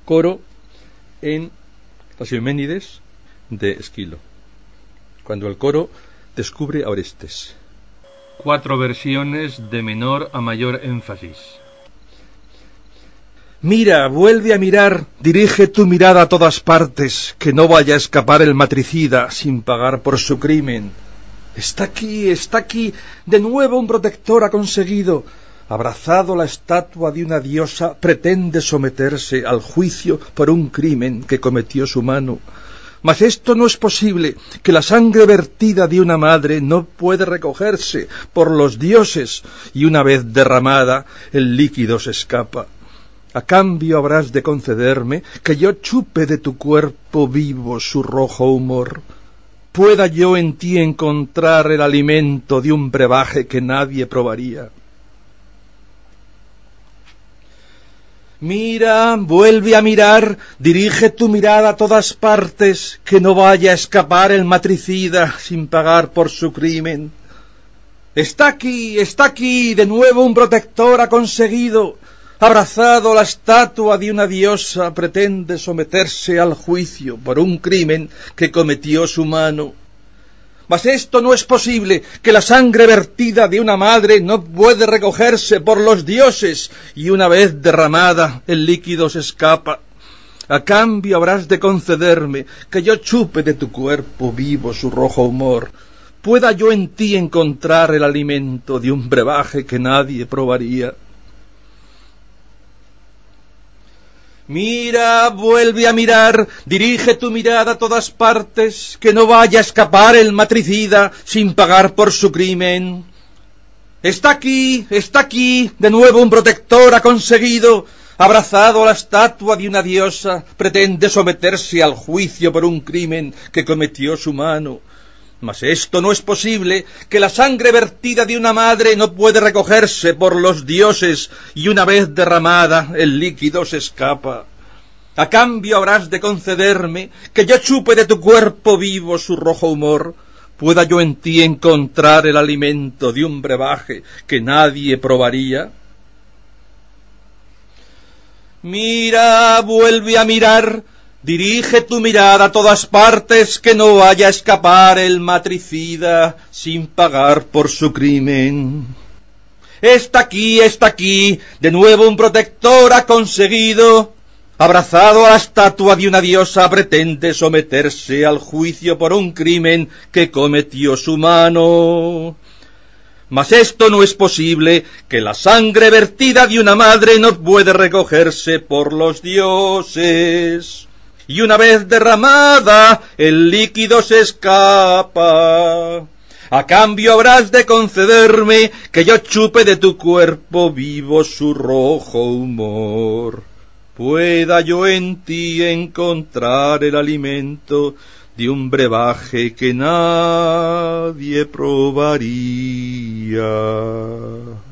coro en las Euménides de Esquilo, cuando el coro descubre a Orestes. 4 versiones de menor a mayor énfasis. Mira, vuelve a mirar, dirige tu mirada a todas partes, que no vaya a escapar el matricida sin pagar por su crimen. Está aquí, de nuevo un protector ha conseguido. Abrazado la estatua de una diosa, pretende someterse al juicio por un crimen que cometió su mano. Mas esto no es posible, que la sangre vertida de una madre no puede recogerse por los dioses, y una vez derramada, el líquido se escapa. A cambio habrás de concederme que yo chupe de tu cuerpo vivo su rojo humor. Pueda yo en ti encontrar el alimento de un brebaje que nadie probaría. Mira, vuelve a mirar, dirige tu mirada a todas partes, que no vaya a escapar el matricida sin pagar por su crimen. Está aquí, de nuevo un protector ha conseguido. Abrazado la estatua de una diosa, pretende someterse al juicio por un crimen que cometió su mano. Mas esto no es posible, que la sangre vertida de una madre no puede recogerse por los dioses, y una vez derramada el líquido se escapa. A cambio habrás de concederme que yo chupe de tu cuerpo vivo su rojo humor. Pueda yo en ti encontrar el alimento de un brebaje que nadie probaría. Mira, vuelve a mirar, dirige tu mirada a todas partes, que no vaya a escapar el matricida sin pagar por su crimen. Está aquí, de nuevo un protector ha conseguido. Abrazado a la estatua de una diosa, pretende someterse al juicio por un crimen que cometió su mano. Mas esto no es posible, que la sangre vertida de una madre no puede recogerse por los dioses, y una vez derramada el líquido se escapa. A cambio habrás de concederme que yo chupe de tu cuerpo vivo su rojo humor, pueda yo en ti encontrar el alimento de un brebaje que nadie probaría. Mira, vuelve a mirar, dirige tu mirada a todas partes, que no vaya a escapar el matricida sin pagar por su crimen. Está aquí, de nuevo un protector ha conseguido. Abrazado a la estatua de una diosa, pretende someterse al juicio por un crimen que cometió su mano. Mas esto no es posible, que la sangre vertida de una madre no puede recogerse por los dioses, y una vez derramada el líquido se escapa. A cambio habrás de concederme que yo chupe de tu cuerpo vivo su rojo humor, pueda yo en ti encontrar el alimento de un brebaje que nadie probaría.